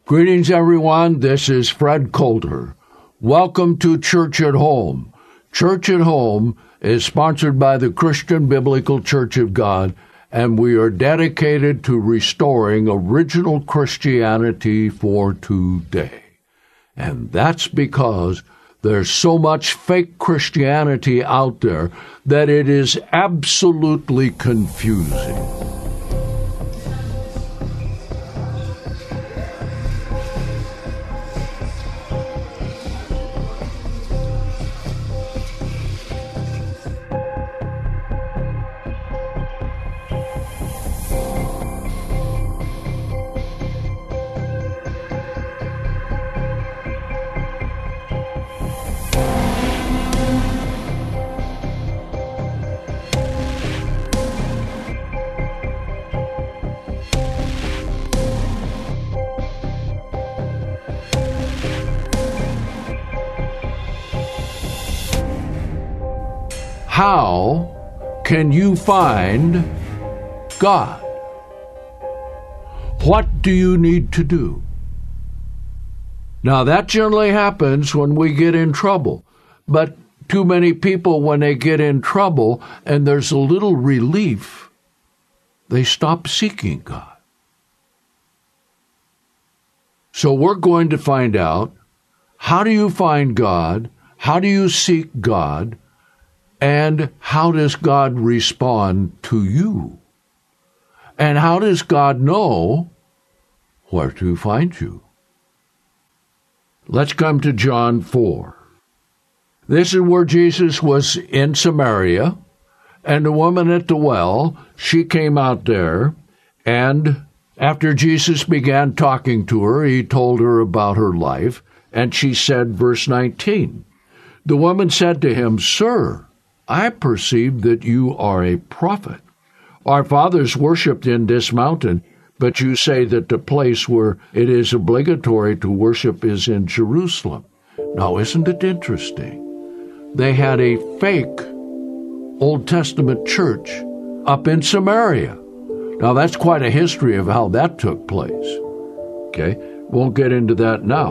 Greetings, everyone. This is Fred Coulter. Welcome to Church at Home. Church at Home is sponsored by the Christian Biblical Church of God, and we are dedicated to restoring original Christianity for today. And that's because there's so much fake Christianity out there that it is absolutely confusing. How can you find God? What do you need to do? Now, that generally happens when we get in trouble. But too many people, when they get in trouble and there's a little relief, they stop seeking God. So we're going to find out, how do you find God? How do you seek God? And how does God respond to you? And how does God know where to find you? Let's come to John 4. This is where Jesus was in Samaria, and the woman at the well, she came out there, and after Jesus began talking to her, he told her about her life, and she said, verse 19, the woman said to him, Sir, I perceive that you are a prophet. Our fathers worshipped in this mountain, but you say that the place where it is obligatory to worship is in Jerusalem. Now, isn't it interesting? They had a fake Old Testament church up in Samaria. Now, that's quite a history of how that took place. Okay, won't get into that now.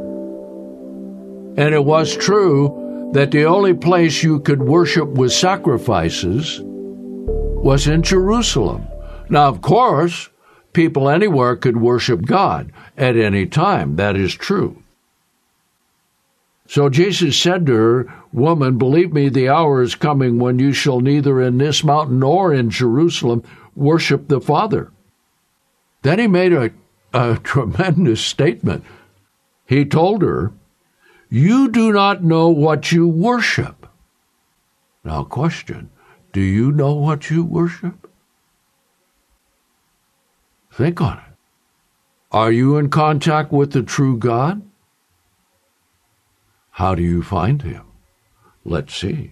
And it was true that the only place you could worship with sacrifices was in Jerusalem. Now, of course, people anywhere could worship God at any time. That is true. So Jesus said to her, Woman, believe me, the hour is coming when you shall neither in this mountain nor in Jerusalem worship the Father. Then he made a tremendous statement. He told her, You do not know what you worship. Now, question, do you know what you worship? Think on it. Are you in contact with the true God? How do you find him? Let's see.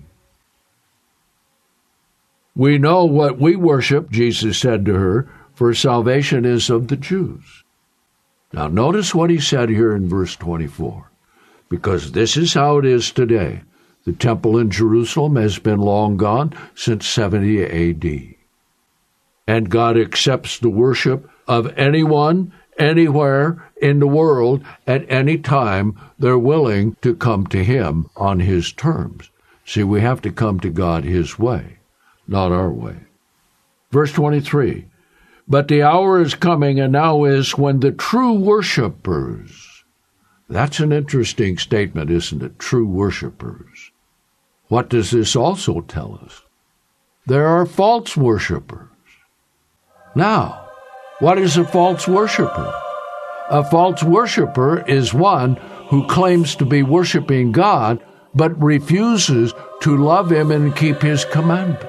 We know what we worship, Jesus said to her, for salvation is of the Jews. Now, notice what he said here in verse 24. Because this is how it is today. The temple in Jerusalem has been long gone since 70 A.D. And God accepts the worship of anyone, anywhere in the world, at any time they're willing to come to him on his terms. See, we have to come to God his way, not our way. Verse 23, But the hour is coming, and now is, when the true worshipers. That's an interesting statement, isn't it? True worshipers. What does this also tell us? There are false worshipers. Now, what is a false worshiper? A false worshiper is one who claims to be worshiping God, but refuses to love him and keep his commandments.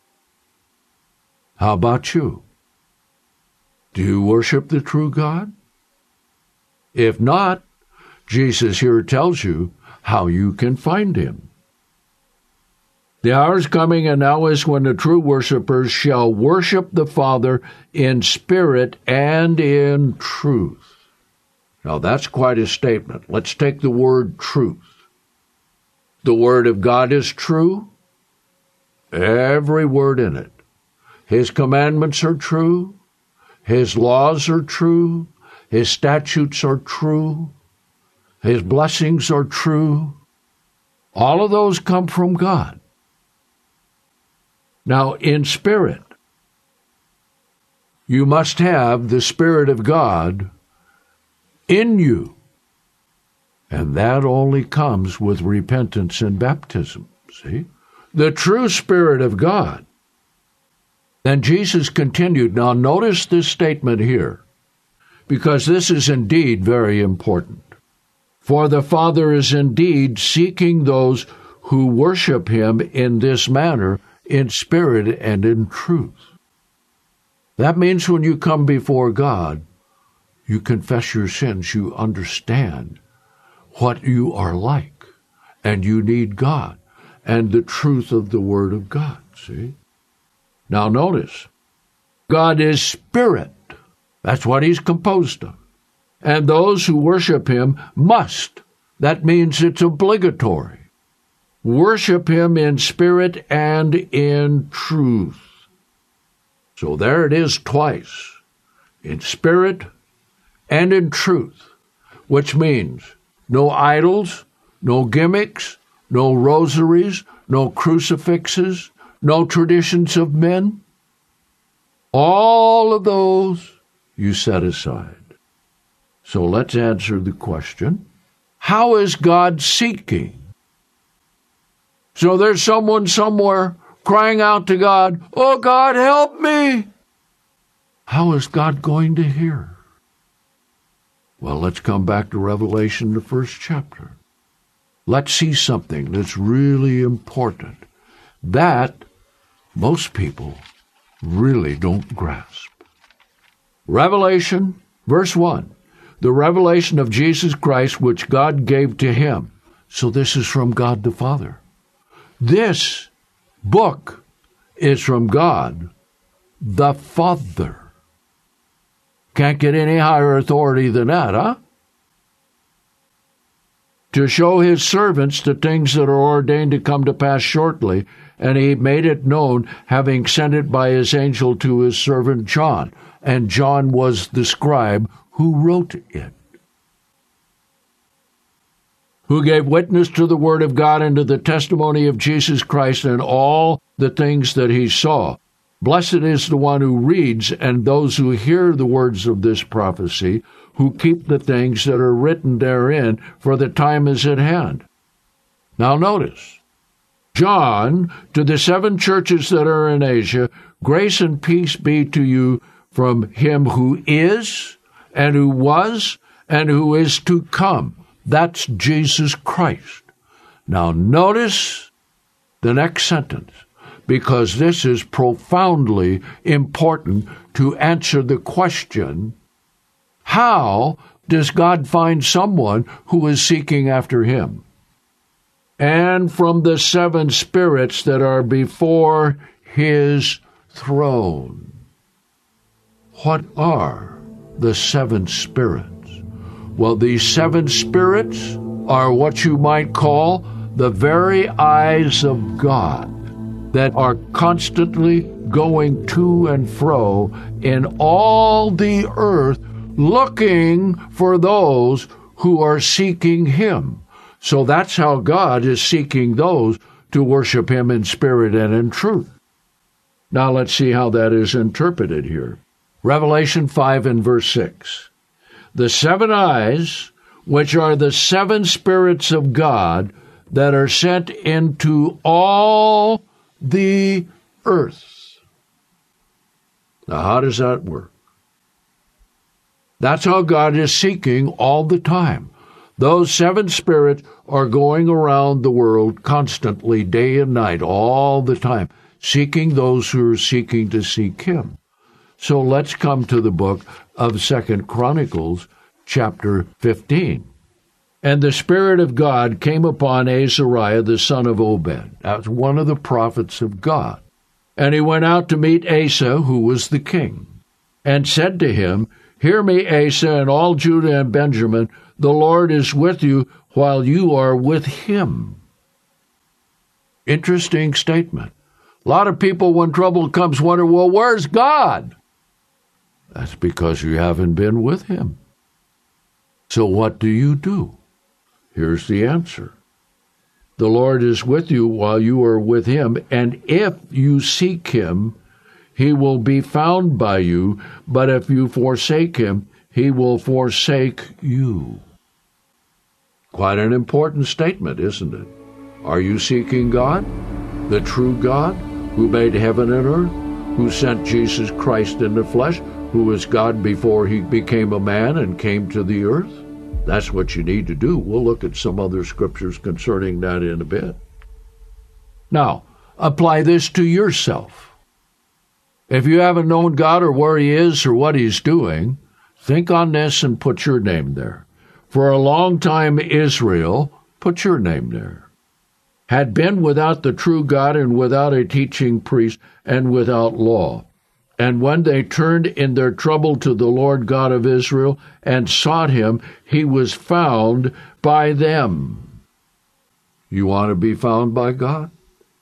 How about you? Do you worship the true God? If not, Jesus here tells you how you can find him. The hour is coming, and now is, when the true worshipers shall worship the Father in spirit and in truth. Now that's quite a statement. Let's take the word truth. The Word of God is true. Every word in it. His commandments are true. His laws are true. His statutes are true. His blessings are true. All of those come from God. Now, in spirit, you must have the Spirit of God in you. And that only comes with repentance and baptism. See? The true Spirit of God. Then Jesus continued. Now notice this statement here, because this is indeed very important. For the Father is indeed seeking those who worship him in this manner, in spirit and in truth. That means when you come before God, you confess your sins, you understand what you are like, and you need God and the truth of the Word of God, see? Now notice, God is spirit. That's what he's composed of. And those who worship him must. That means it's obligatory. Worship him in spirit and in truth. So there it is twice, in spirit and in truth, which means no idols, no gimmicks, no rosaries, no crucifixes, no traditions of men. All of those you set aside. So let's answer the question, how is God seeking? So there's someone somewhere crying out to God, "Oh God, help me!" How is God going to hear? Well, let's come back to Revelation, the first chapter. Let's see something that's really important that most people really don't grasp. Revelation, verse 1, the revelation of Jesus Christ, which God gave to him. So this is from God the Father. This book is from God the Father. Can't get any higher authority than that, huh? To show his servants the things that are ordained to come to pass shortly, and he made it known, having sent it by his angel to his servant John. And John was the scribe who wrote it, who gave witness to the word of God and to the testimony of Jesus Christ and all the things that he saw. Blessed is the one who reads and those who hear the words of this prophecy, who keep the things that are written therein, for the time is at hand. Now notice, John, to the 7 churches that are in Asia, grace and peace be to you from him who is, and who was, and who is to come. That's Jesus Christ. Now notice the next sentence, because this is profoundly important to answer the question, how does God find someone who is seeking after him? And from the 7 spirits that are before his throne. What are the 7 spirits? Well, these 7 spirits are what you might call the very eyes of God, that are constantly going to and fro in all the earth, looking for those who are seeking him. So that's how God is seeking those to worship him in spirit and in truth. Now let's see how that is interpreted here. Revelation 5 and verse 6. The 7 eyes, which are the 7 spirits of God that are sent into all the earth. Now, how does that work? That's how God is seeking all the time. Those 7 spirits are going around the world constantly, day and night, all the time, seeking those who are seeking to seek him. So let's come to the book of 2 Chronicles, chapter 15. And the Spirit of God came upon Azariah, the son of Obed. That's one of the prophets of God. And he went out to meet Asa, who was the king, and said to him, Hear me, Asa, and all Judah and Benjamin, the Lord is with you while you are with him. Interesting statement. A lot of people, when trouble comes, wonder, well, where's God? That's because you haven't been with him. So what do? Here's the answer. The Lord is with you while you are with him, and if you seek him, he will be found by you, but if you forsake him, he will forsake you. Quite an important statement, isn't it? Are you seeking God, the true God, who made heaven and earth, who sent Jesus Christ in the flesh, who was God before he became a man and came to the earth? That's what you need to do. We'll look at some other scriptures concerning that in a bit. Now, apply this to yourself. If you haven't known God or where he is or what he's doing, think on this and put your name there. For a long time, Israel, put your name there, had been without the true God and without a teaching priest and without law. And when they turned in their trouble to the Lord God of Israel and sought him, he was found by them. You want to be found by God?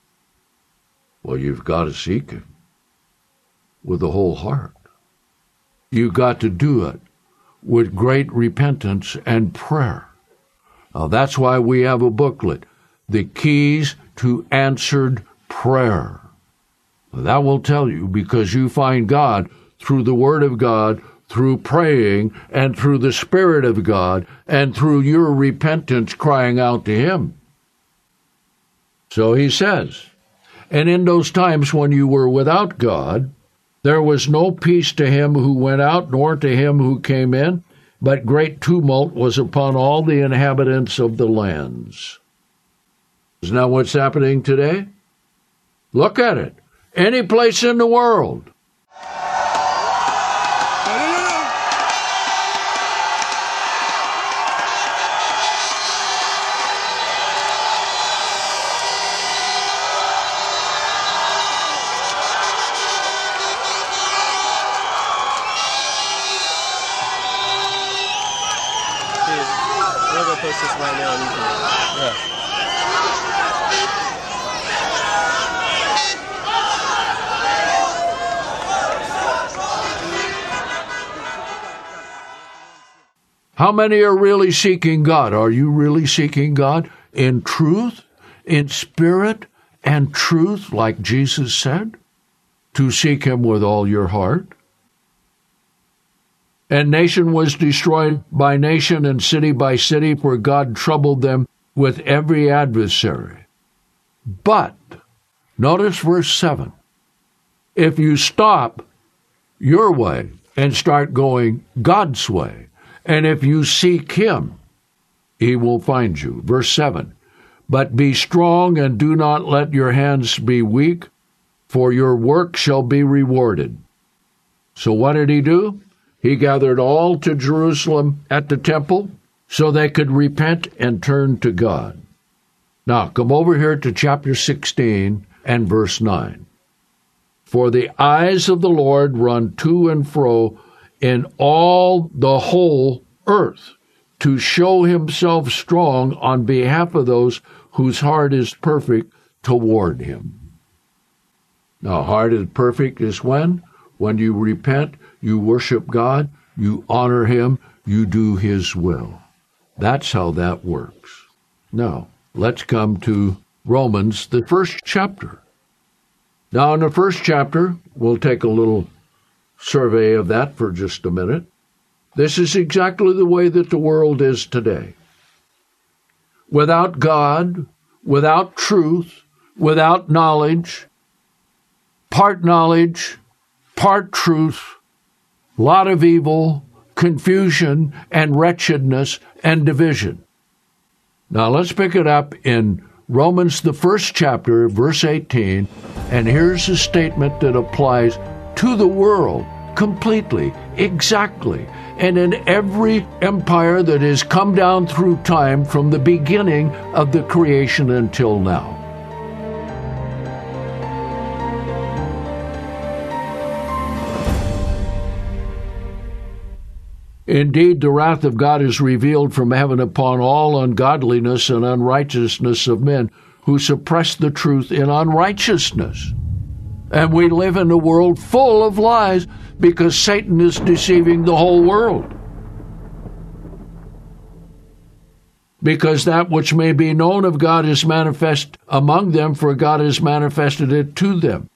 Well, you've got to seek him with the whole heart. You've got to do it with great repentance and prayer. Now, that's why we have a booklet, The Keys to Answered Prayer. That will tell you, because you find God through the Word of God, through praying, and through the Spirit of God, and through your repentance crying out to him. So he says, and in those times when you were without God, there was no peace to him who went out, nor to him who came in, but great tumult was upon all the inhabitants of the lands. Isn't that what's happening today? Look at it. Any place in the world. We're going to post this right now on YouTube. Yeah. How many are really seeking God? Are you really seeking God in truth, in spirit, and truth, like Jesus said? To seek him with all your heart? And nation was destroyed by nation and city by city, for God troubled them with every adversary. But, notice verse 7, if you stop your way and start going God's way, and if you seek him, he will find you. Verse 7, but be strong and do not let your hands be weak, for your work shall be rewarded. So what did he do? He gathered all to Jerusalem at the temple so they could repent and turn to God. Now, come over here to chapter 16 and verse 9. For the eyes of the Lord run to and fro in all the whole earth, to show himself strong on behalf of those whose heart is perfect toward him. Now, heart is perfect is when? When you repent, you worship God, you honor him, you do his will. That's how that works. Now, let's come to Romans, the first chapter. Now, in the first chapter, we'll take a little survey of that for just a minute. This is exactly the way that the world is today. Without God, without truth, without knowledge, part truth, lot of evil, confusion, and wretchedness, and division. Now let's pick it up in Romans, the first chapter, verse 18, and here's a statement that applies to the world completely, exactly, and in every empire that has come down through time from the beginning of the creation until now. Indeed, the wrath of God is revealed from heaven upon all ungodliness and unrighteousness of men who suppress the truth in unrighteousness. And we live in a world full of lies because Satan is deceiving the whole world. Because that which may be known of God is manifest among them, for God has manifested it to them.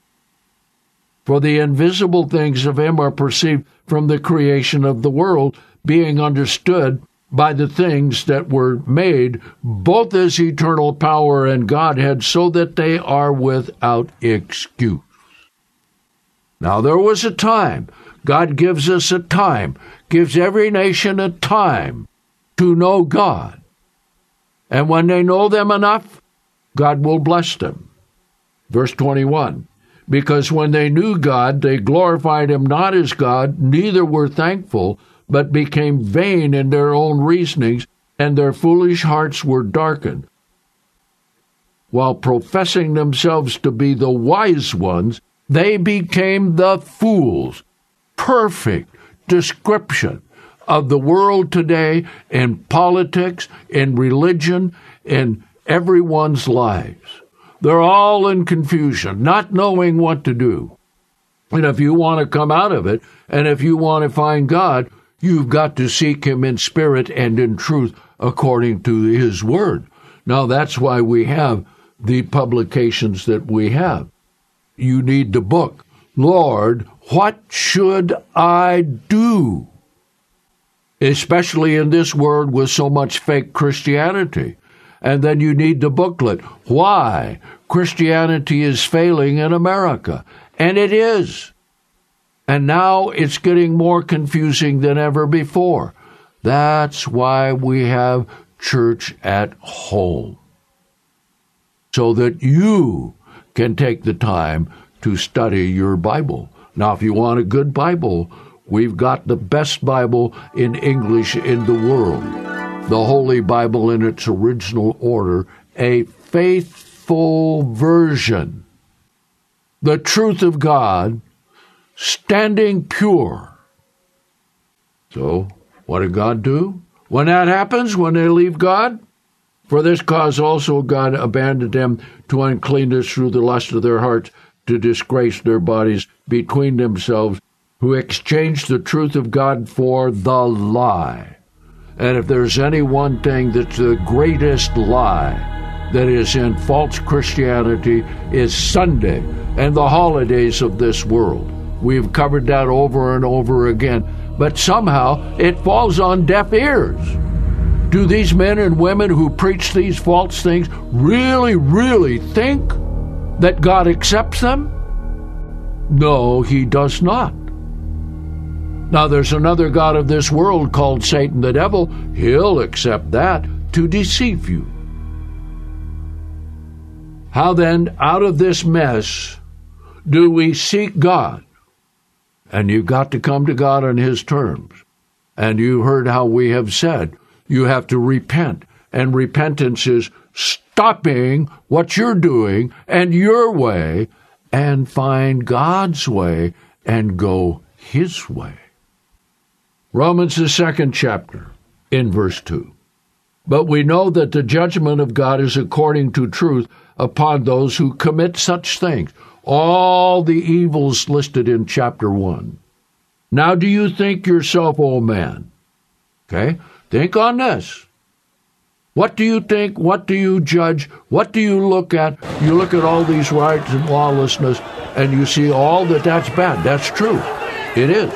For the invisible things of him are perceived from the creation of the world, being understood by the things that were made, both as eternal power and Godhead, so that they are without excuse. Now there was a time, God gives us a time, gives every nation a time to know God. And when they know them enough, God will bless them. Verse 21. Because when they knew God, they glorified him not as God, neither were thankful, but became vain in their own reasonings, and their foolish hearts were darkened. While professing themselves to be the wise ones, they became the fools. Perfect description of the world today in politics, in religion, in everyone's lives. They're all in confusion, not knowing what to do. And if you want to come out of it, and if you want to find God, you've got to seek him in spirit and in truth according to his word. Now, that's why we have the publications that we have. You need the book, Lord, what should I do? Especially in this world with so much fake Christianity. And then you need the booklet, Why Christianity is Failing in America. And it is. And now it's getting more confusing than ever before. That's why we have church at home. So that you can take the time to study your Bible. Now, if you want a good Bible, we've got the best Bible in English in the world. The Holy Bible in its original order, a faithful version. The truth of God, standing pure. So, what did God do? When that happens, when they leave God, for this cause also God abandoned them to uncleanness through the lust of their hearts, to disgrace their bodies between themselves, who exchanged the truth of God for the lie. And if there's any one thing that's the greatest lie that is in false Christianity, is Sunday and the holidays of this world. We've covered that over and over again, but somehow it falls on deaf ears. Do these men and women who preach these false things really think that God accepts them? No, he does not. Now, there's another god of this world called Satan the devil. He'll accept that to deceive you. How then, out of this mess, do we seek God? And you've got to come to God on his terms. And you heard how we have said, you have to repent. And repentance is stopping what you're doing and your way and find God's way and go his way. Romans, the 2nd chapter, in verse 2. But we know that the judgment of God is according to truth upon those who commit such things. All the evils listed in chapter 1. Now do you think yourself, O man? Okay? Think on this. What do you think? What do you judge? What do you look at? You look at all these rights and lawlessness, and you see all that's bad. That's true. It is.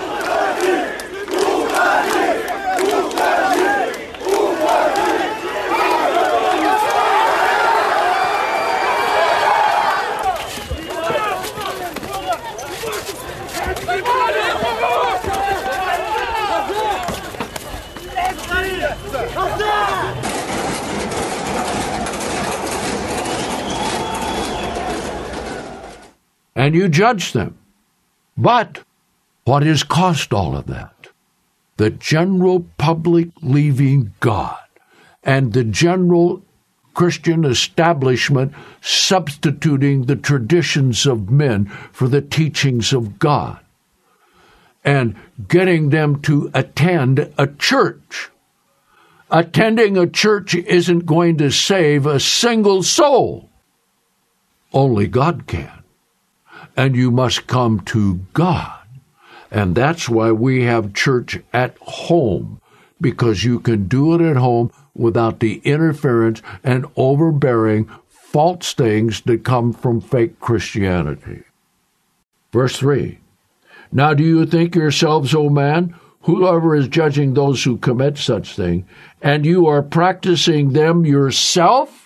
And you judge them. But what has caused all of that? the general public leaving God and the general Christian establishment substituting the traditions of men for the teachings of God, and getting them to attend a church. Attending a church isn't going to save a single soul. Only God can. And you must come to God. And that's why we have church at home, because you can do it at home without the interference and overbearing false things that come from fake Christianity. Verse 3, now do you think yourselves, O man, whoever is judging those who commit such thing, and you are practicing them yourself?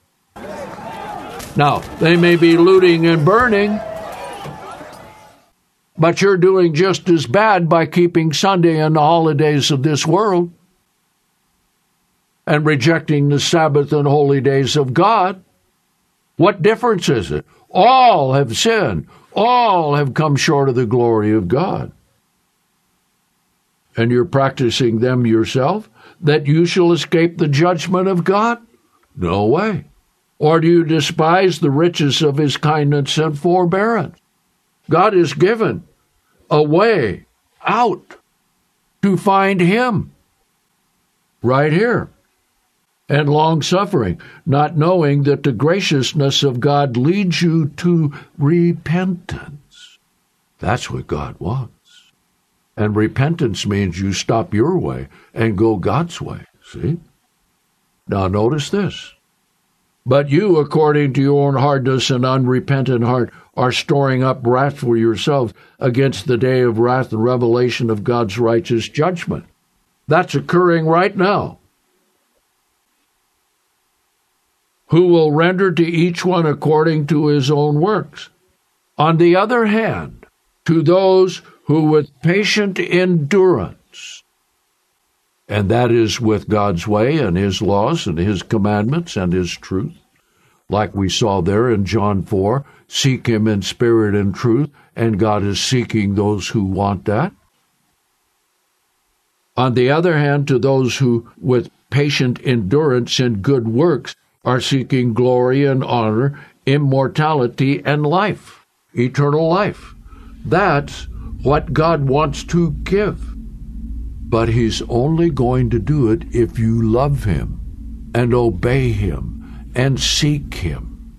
Now, they may be looting and burning, but you're doing just as bad by keeping Sunday and the holidays of this world and rejecting the Sabbath and holy days of God. What difference is it? All have sinned. All have come short of the glory of God. And you're practicing them yourself, that you shall escape the judgment of God? No way. Or do you despise the riches of his kindness and forbearance? God has given a way out to find him right here. And long-suffering, not knowing that the graciousness of God leads you to repentance. That's what God wants. And repentance means you stop your way and go God's way, see? Now notice this. But you, according to your own hardness and unrepentant heart, are storing up wrath for yourselves against the day of wrath and revelation of God's righteous judgment. That's occurring right now. Who will render to each one according to his own works. On the other hand, to those who with patient endurance, and that is with God's way and his laws and his commandments and his truth, like we saw there in John 4, seek him in spirit and truth, and God is seeking those who want that. On the other hand, to those who with patient endurance and good works are seeking glory and honor, immortality and life, eternal life. That's what God wants to give. But he's only going to do it if you love him and obey him and seek him.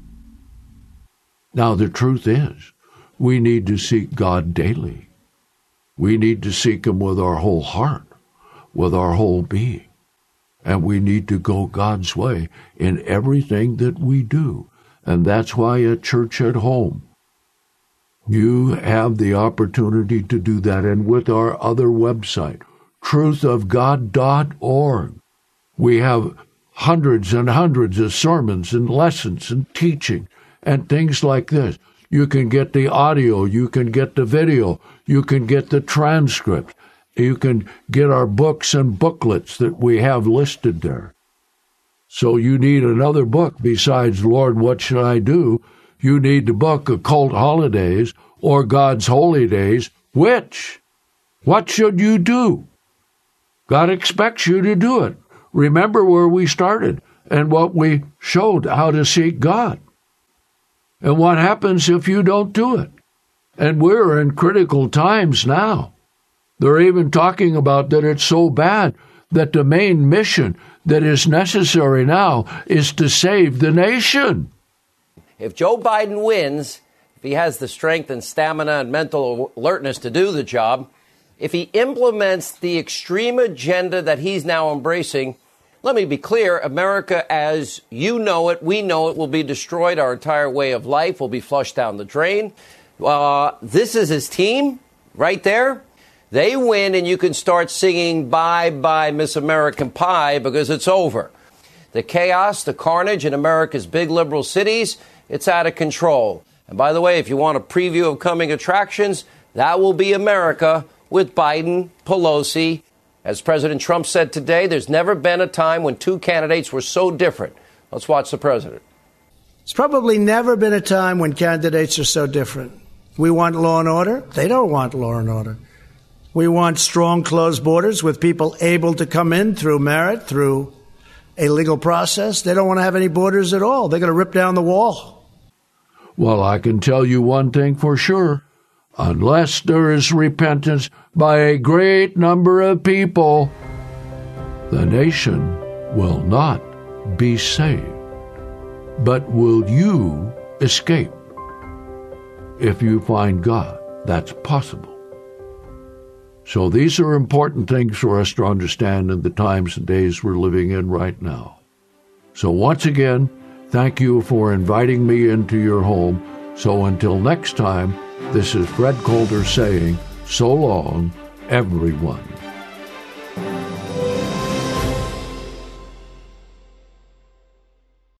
Now, the truth is, we need to seek God daily. We need to seek him with our whole heart, with our whole being. And we need to go God's way in everything that we do. And that's why at Church at Home, you have the opportunity to do that. And with our other website, truthofgod.org, we have hundreds and hundreds of sermons and lessons and teaching and things like this. You can get the audio, you can get the video, you can get the transcript. You can get our books and booklets that we have listed there. So you need another book besides Lord, What Should I Do? You need the book Occult Holidays or God's Holy Days. Which? What should you do? God expects you to do it. Remember where we started and what we showed, how to seek God. And what happens if you don't do it? And we're in critical times now. They're even talking about that it's so bad that the main mission that is necessary now is to save the nation. If Joe Biden wins, if he has the strength and stamina and mental alertness to do the job, if he implements the extreme agenda that he's now embracing, let me be clear, America as you know it, we know it, will be destroyed. Our entire way of life will be flushed down the drain. This is his team right there. They win, and you can start singing Bye Bye Miss American Pie because it's over. The chaos, the carnage in America's big liberal cities, it's out of control. And by the way, if you want a preview of coming attractions, that will be America with Biden, Pelosi. As President Trump said today, there's never been a time when two candidates were so different. Let's watch the president. It's probably never been a time when candidates are so different. We want law and order. They don't want law and order. We want strong, closed borders with people able to come in through merit, through a legal process. They don't want to have any borders at all. They're going to rip down the wall. Well, I can tell you one thing for sure. Unless there is repentance by a great number of people, the nation will not be saved. But will you escape? If you find God, that's possible. So these are important things for us to understand in the times and days we're living in right now. So once again, thank you for inviting me into your home. So until next time, this is Fred Coulter saying, so long, everyone.